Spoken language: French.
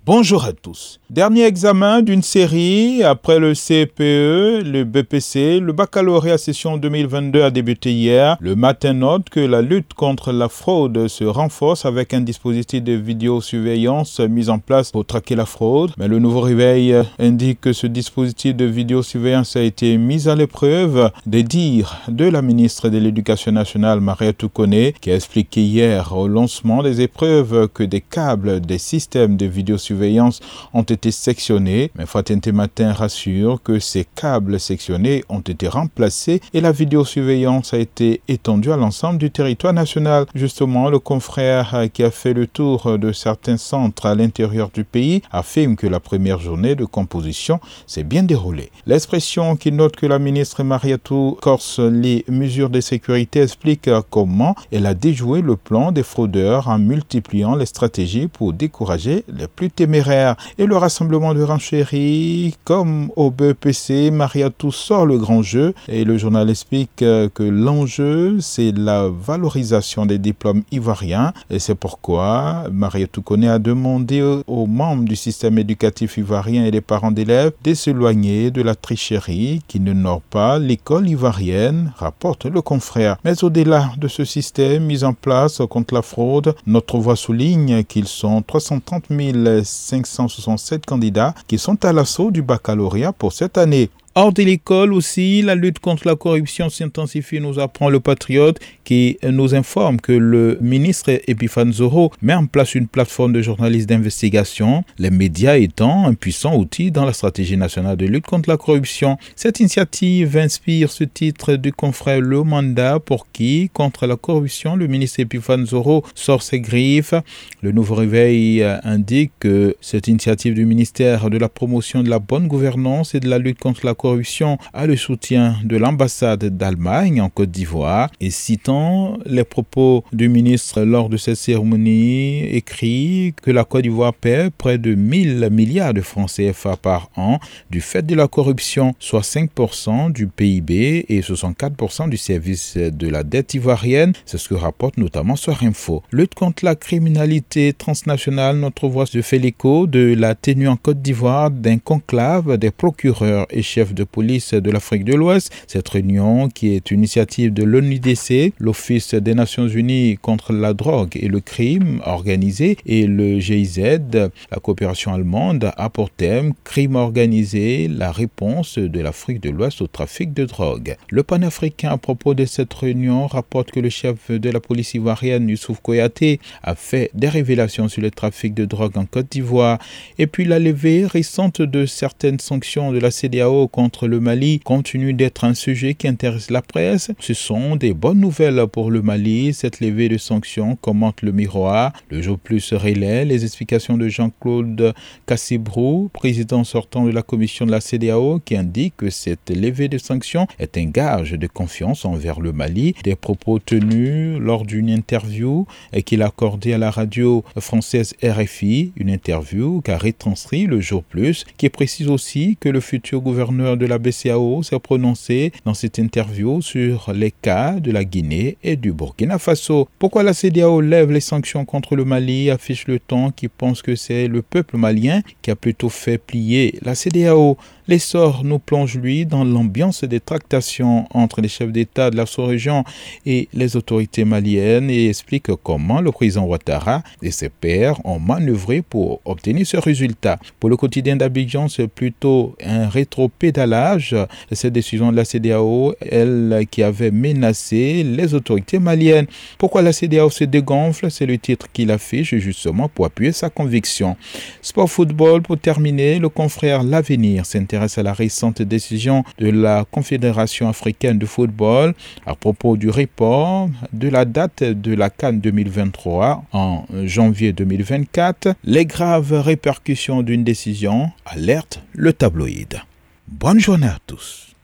Bonjour à tous. Dernier examen d'une série après le CPE, le BPC, le baccalauréat session 2022 a débuté hier. Le matin note que la lutte contre la fraude se renforce avec un dispositif de vidéosurveillance mis en place pour traquer la fraude. Mais le nouveau réveil indique que ce dispositif de vidéosurveillance a été mis à l'épreuve des dires de la ministre de l'Éducation nationale, Mariétou Koné, qui a expliqué hier au lancement des épreuves que des câbles des systèmes de vidéosurveillance ont été sectionnés, mais Fatente Matin rassure que ces câbles sectionnés ont été remplacés et la vidéosurveillance a été étendue à l'ensemble du territoire national. Justement, le confrère qui a fait le tour de certains centres à l'intérieur du pays affirme que la première journée de composition s'est bien déroulée. L'expression qui note que la ministre Mariétou corse les mesures de sécurité explique comment elle a déjoué le plan des fraudeurs en multipliant les stratégies pour décourager les plus téméraire. Et le rassemblement de renchéries, comme au BPC, Mariétou sort le grand jeu et le journal explique que l'enjeu, c'est la valorisation des diplômes ivoiriens et c'est pourquoi Mariétou Koné a demandé aux membres du système éducatif ivoirien et les parents d'élèves de s'éloigner de la tricherie qui n'honore pas l'école ivoirienne, rapporte le confrère. Mais au-delà de ce système mis en place contre la fraude, notre voix souligne qu'ils sont 330 567 candidats qui sont à l'assaut du baccalauréat pour cette année. Hors de l'école aussi, la lutte contre la corruption s'intensifie, nous apprend le Patriote qui nous informe que le ministre Epiphane Zoro met en place une plateforme de journalistes d'investigation, les médias étant un puissant outil dans la stratégie nationale de lutte contre la corruption. Cette initiative inspire ce titre du confrère Le Mandat pour qui, contre la corruption, le ministre Epiphane Zoro sort ses griffes. Le Nouveau Réveil indique que cette initiative du ministère de la promotion de la bonne gouvernance et de la lutte contre la corruption a le soutien de l'ambassade d'Allemagne en Côte d'Ivoire et citant les propos du ministre lors de cette cérémonie écrit que la Côte d'Ivoire paie près de 1000 milliards de francs CFA par an du fait de la corruption, soit 5% du PIB et 64% du service de la dette ivoirienne. C'est ce que rapporte notamment Soir Info. Lutte contre la criminalité transnationale, notre voix se fait l'écho de la tenue en Côte d'Ivoire d'un conclave des procureurs et chefs de police de l'Afrique de l'Ouest. Cette réunion, qui est une initiative de l'ONUDC, l'Office des Nations Unies contre la drogue et le crime organisé, et le GIZ, la coopération allemande, a pour thème « Crime organisé, la réponse de l'Afrique de l'Ouest au trafic de drogue ». Le panafricain, à propos de cette réunion, rapporte que le chef de la police ivoirienne, Youssouf Koyaté, a fait des révélations sur le trafic de drogue en Côte d'Ivoire. Et puis la levée récente de certaines sanctions de la CEDEAO contre le Mali continue d'être un sujet qui intéresse la presse. Ce sont des bonnes nouvelles pour le Mali. Cette levée de sanctions, commente le Miroir. Le Jour Plus relaie les explications de Jean-Claude Cassibrou, président sortant de la commission de la CEDEAO, qui indique que cette levée de sanctions est un gage de confiance envers le Mali. Des propos tenus lors d'une interview qu'il a accordée à la radio française RFI, une interview qu'a retranscrit le Jour Plus, qui précise aussi que le futur gouverneur de la BCEAO s'est prononcé dans cette interview sur les cas de la Guinée et du Burkina Faso. Pourquoi la CEDEAO lève les sanctions contre le Mali, affiche Le Temps qui pense que c'est le peuple malien qui a plutôt fait plier la CEDEAO. L'essor nous plonge, lui, dans l'ambiance des tractations entre les chefs d'État de la sous-région et les autorités maliennes et explique comment le président Ouattara et ses pairs ont manœuvré pour obtenir ce résultat. Pour le quotidien d'Abidjan, c'est plutôt un rétropédalage. Cette décision de la CEDEAO, elle qui avait menacé les autorités maliennes. Pourquoi la CEDEAO se dégonfle? C'est le titre qu'il affiche justement pour appuyer sa conviction. Sport football, pour terminer, le confrère L'Avenir s'intéresse à la récente décision de la Confédération africaine de football à propos du report de la date de la CAN 2023 en janvier 2024. Les graves répercussions d'une décision alertent le tabloïd. Bonne journée à tous.